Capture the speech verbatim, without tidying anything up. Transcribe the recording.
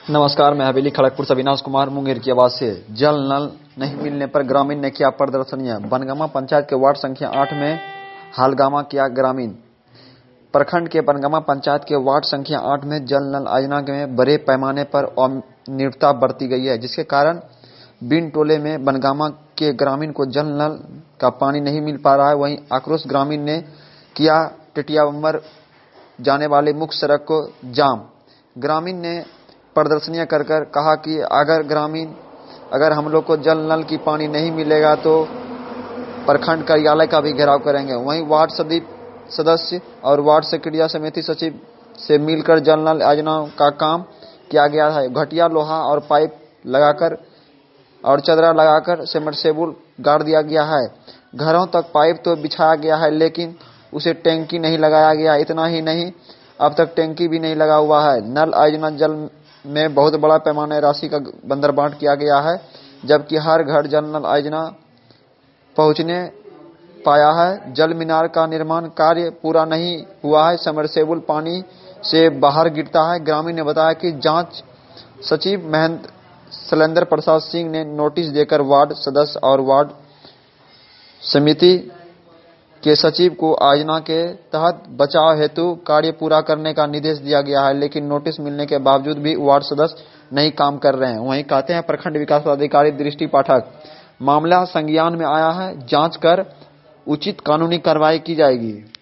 नमस्कार, मैं हवेली खड़गपुर से अविनाश कुमार मुंगेर की आवाज से। जल नल नहीं मिलने पर ग्रामीण ने किया प्रदर्शनियां। बनगामा पंचायत के वार्ड संख्या आठ में हलगामा किया ग्रामीण। प्रखंड के बनगामा पंचायत के वार्ड संख्या आठ में जल नल योजना में बड़े पैमाने पर अनियमितता बरती गई है, जिसके कारण बिन टोले में बनगामा के ग्रामीण को जल नल का पानी नहीं मिल पा रहा है। वहीं आक्रोश ग्रामीण ने किया टिटियाबंबर जाने वाले मुख्य सड़क को जाम। ग्रामीण ने प्रदर्शनियां कर कर कहा कि अगर ग्रामीण अगर हम लोग को जल नल की पानी नहीं मिलेगा तो प्रखंड कार्यालय का भी घेराव करेंगे। वहीं वार्ड सदस्य और वार्ड सेक्रेटरी समिति सचिव से मिलकर जल नल योजना का काम किया गया है। घटिया लोहा और पाइप लगाकर और चदरा लगाकर सबमर्सिबल गाड़ दिया गया है। घरों तक पाइप तो बिछाया गया है, लेकिन उसे टैंकी नहीं लगाया गया। इतना ही नहीं, अब तक टैंकी भी नहीं लगा हुआ है। नल योजना जल में बहुत बड़ा पैमाने राशि का बंदरबांट किया गया है, जबकि हर घर जल नल योजना पहुंचने पाया है। जल मीनार का निर्माण कार्य पूरा नहीं हुआ है। सबमर्सिबल पानी से बाहर गिरता है। ग्रामीण ने बताया कि जांच सचिव महेंद्र शैलेंद्र प्रसाद सिंह ने नोटिस देकर वार्ड सदस्य और वार्ड समिति के सचिव को योजना के तहत बचाव हेतु कार्य पूरा करने का निर्देश दिया गया है, लेकिन नोटिस मिलने के बावजूद भी वार्ड सदस्य नहीं काम कर रहे हैं। वहीं कहते हैं प्रखंड विकास पदाधिकारी दृष्टि पाठक, मामला संज्ञान में आया है, जांच कर उचित कानूनी कार्रवाई की जाएगी।